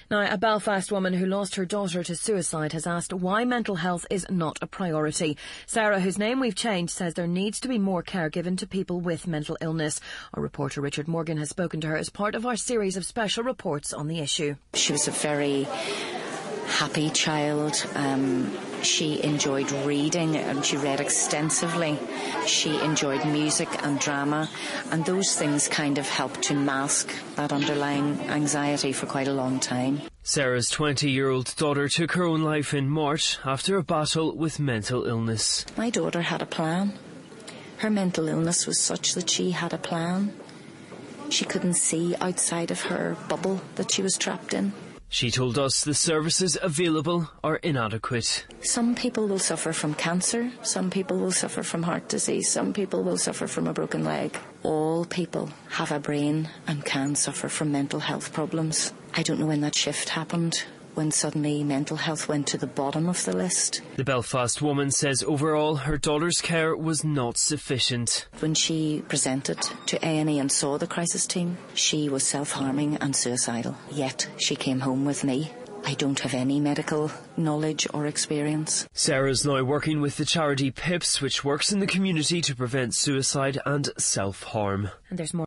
Now, a Belfast woman who lost her daughter to suicide has asked why mental health is not a priority. Sarah, whose name we've changed, says there needs to be more care given to people with mental illness. Our reporter Richard Morgan has spoken to her as part of our series of special reports on the issue. She was a very happy child. She enjoyed reading and she read extensively. She enjoyed music and drama, and those things kind of helped to mask that underlying anxiety for quite a long time. Sarah's 20-year-old daughter took her own life in March after a battle with mental illness. My daughter had a plan. Her mental illness was such that she had a plan. She couldn't see outside of her bubble that she was trapped in. She told us the services available are inadequate. Some people will suffer from cancer, some people will suffer from heart disease, some people will suffer from a broken leg. All people have a brain and can suffer from mental health problems. I don't know when that shift happened, when suddenly mental health went to the bottom of the list. The Belfast woman says overall her daughter's care was not sufficient. When she presented to A&E and saw the crisis team, she was self-harming and suicidal. Yet she came home with me. I don't have any medical knowledge or experience. Sarah's now working with the charity PIPS, which works in the community to prevent suicide and self-harm. And there's more